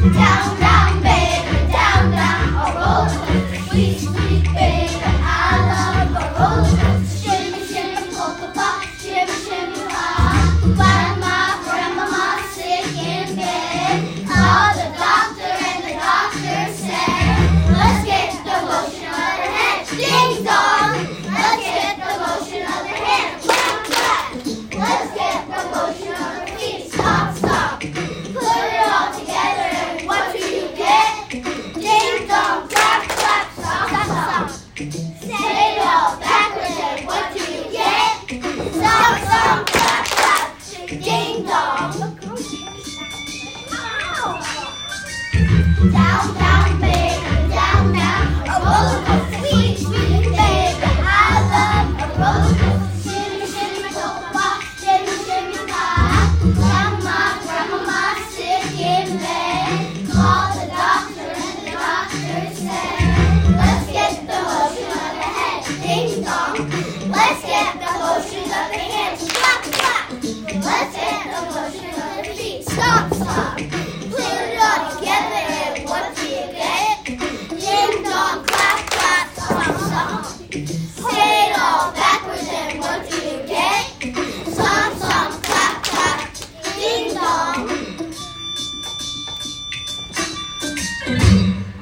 Down, down, baby, down, down, a roller coaster. Sweet, sweet, baby, I love a roller coaster. Shimmy, shimmy, polka pop, shimmy, shimmy, pop. While my grandmama's sick in bed, called the doctor and the doctor said, let's get the motion of her hands. Ding dong! Let's get the motion of her hands. Clap, clap! Let's get the motion of her feet. Stop, stop! Put it all together and what do you get? Ding dong! Clap, clap! Stop, stop, stop! Say it all backwards and what do you get? Stop, stop! Clap, clap! Ding dong! Down, down, baby, down, down, a roller coaster. Sweet, sweet, baby, I love a roller coaster. Shimmy, shimmy, polka pop, shimmy, shimmy, pop. Grandmama's sick in bed. Called the doctor and the doctor said, let's get the motion of the head. Ding dong. Let's get the motion of the hands. Clap, clap. Let's get the motion of the feet. Stop, stop.